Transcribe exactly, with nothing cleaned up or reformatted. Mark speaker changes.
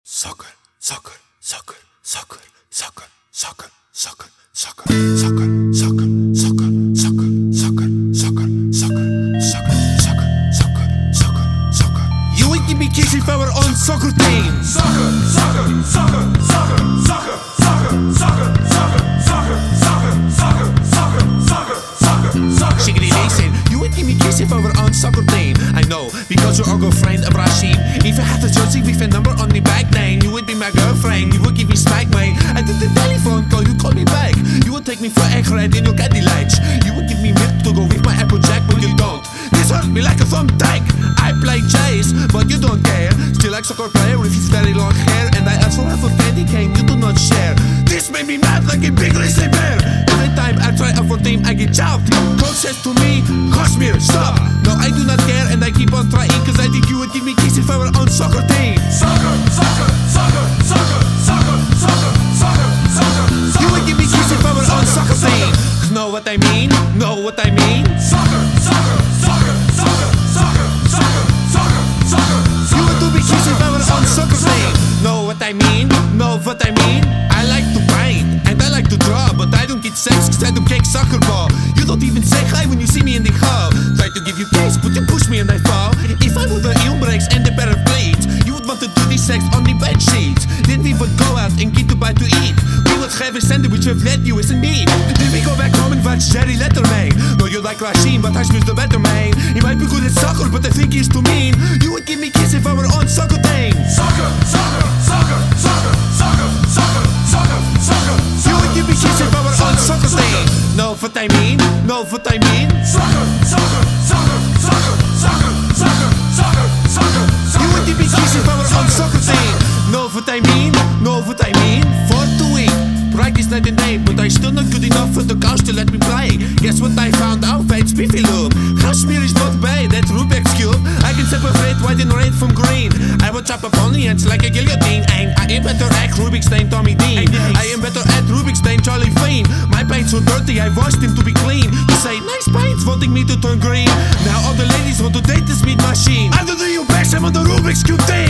Speaker 1: Soccer, soccer, soccer, soccer, soccer, soccer, soccer, soccer, soccer, soccer, soccer, soccer, soccer, soccer, soccer, soccer, soccer, soccer, soccer, soccer. You ain't give me kids if I were on soccer team.
Speaker 2: Soccer, soccer, soccer, soccer, soccer, soccer, soccer, soccer, soccer, soccer, soccer, soccer, soccer, soccer, soccer.
Speaker 1: Shiggity listen, you ain't give me kids if I were on soccer team. I know, because you're our girlfriend Ibrahim. If I had a jersey with a number on the back, then you would be my girlfriend. You would give me smack, mate. I did the telephone call, you call me back. You would take me for egg red in your Cadillac. You would give me milk to go with my Applejack, but you don't. This hurt me like a thumbtack. I play chase, but you don't care. Still like soccer player with his very long hair, and I also have a candy cane you do not share. This made me mad like a big grizzly bear. Every time I try out for team, I get chopped. Coach says to me, Kashmir, stop. No, I do not care, and I keep on trying, cause I think you would give me kiss if I were on soccer team.
Speaker 2: Soccer, soccer, soccer, soccer, soccer, soccer, soccer, soccer.
Speaker 1: You would give me kiss if I were on soccer team. Know what I mean? Know what I mean?
Speaker 2: Soccer, soccer, soccer, soccer, soccer, soccer, soccer, soccer.
Speaker 1: You would do me kiss if I were on soccer team. Know what I mean? Know what I mean? I like to paint and I like to draw, but I don't get sex cause I don't kick soccer ball. You don't even say hi when you see me in the hall. Try to give you kiss, but you push me and I fall. If I were the heel breaks and the pair of blades, you would want to do the sex on the bed sheets. Then we would go out and get to buy to eat. We would have a sandwich with lettuce and meat. Then we go back home and watch Jerry Letterman. No, you like Rashim, but Hashim is the better man. He might be good at soccer, but I think he's too mean. You would give me kiss if I were on soccer team.
Speaker 2: Soccer, soccer, soccer, soccer, soccer, soccer, soccer, soccer.
Speaker 1: You would give me kiss if I were on soccer team. Know what I mean? Know what I mean?
Speaker 2: Soccer, soccer, soccer, soccer, soccer, soccer, soccer, soccer.
Speaker 1: You would give me kiss if I were on soccer team. Know what I mean? Know what I mean? For to win. Practice night and day, but I still not good enough for the coach to let me play. Guess what I found out? It's Spiffy Loop. Kashmir is not bad, that's Rubik's Cube. I can separate white and red from green. I would chop up onions like a guillotine. And I am better at Rubik's than Tommy Dean. I am better at Rubik's than Charlie Feen. My paint's so dirty, I washed him to be clean. You say, nice paints, wanting me to turn green. Now all the ladies want to date this meat machine. I don't do you best, I'm on the Rubik's Cube team.